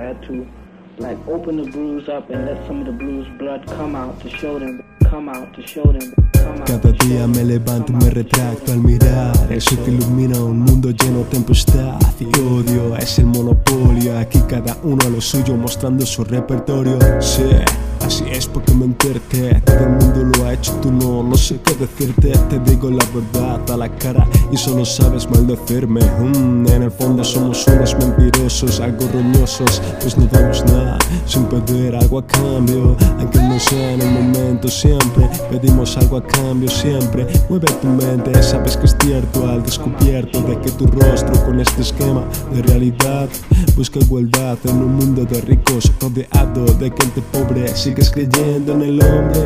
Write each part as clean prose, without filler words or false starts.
had to like open the bruise up and let some of the blues blood come out to show them, come out to show them. Cada día me levanto y me retracto al mirar el sol que ilumina un mundo lleno de tempestad y odio. Es el monopolio, aquí cada uno a lo suyo mostrando su repertorio. Sí, así es porque menterte, todo el mundo lo ha hecho, tú no sé qué decirte. Te digo la verdad a la cara y solo sabes maldecirme. En el fondo somos unos mentirosos, algo roñosos, pues no damos nada sin pedir algo a cambio. Aunque no sea en el momento, siempre pedimos algo a cambio, siempre. Mueve tu mente, sabes que es cierto al descubierto de que tu rostro con este esquema de realidad busca igualdad en un mundo de ricos rodeado de gente pobre. Sigues creyendo en el hombre,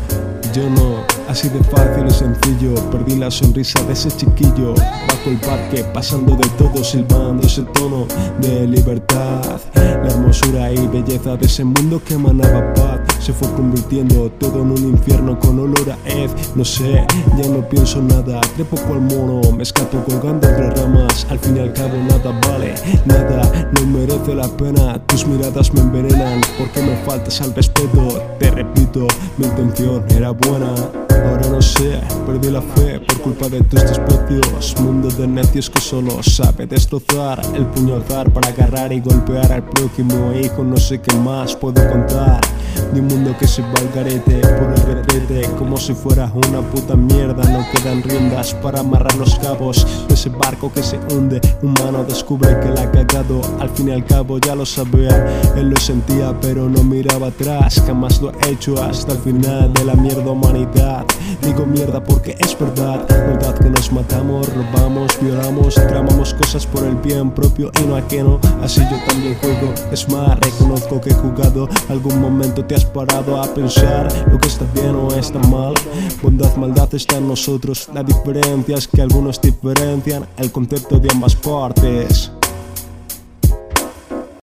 yo no. Así de fácil y sencillo, perdí la sonrisa de ese chiquillo bajo el parque, pasando de todo, silbando ese tono de libertad. La hermosura y belleza de ese mundo que emanaba paz se fue convirtiendo todo en un infierno con olor a hez. No sé, ya no pienso nada, trepo cual mono, me escapo colgando entre ramas. Al fin y al cabo nada vale, nada, no merece la pena. Tus miradas me envenenan porque me faltas al respeto. Te repito, mi intención era buena. Ahora no sé, perdí la fe por culpa de tus desprecios. Mundo de necios que solo sabe destrozar. El puño alzar para agarrar y golpear al prójimo. Hijo, no sé qué más puedo contar. De un mundo que se va al garete por el retrete, como si fuera una puta mierda. No quedan riendas para amarrar los cabos de ese barco que se hunde. Humano descubre que la ha cagado, al fin y al cabo ya lo sabía. Él lo sentía pero no miraba atrás. Jamás lo he hecho hasta el final de la mierda humanidad. Digo mierda porque es verdad, verdad que nos matamos, robamos, violamos, tramamos cosas por el bien propio y no ajeno. Así yo también juego, es más, reconozco que he jugado. Algún momento te has parado a pensar lo que está bien o está mal. Bondad, maldad está en nosotros, la diferencia es que algunos diferencian el concepto de ambas partes.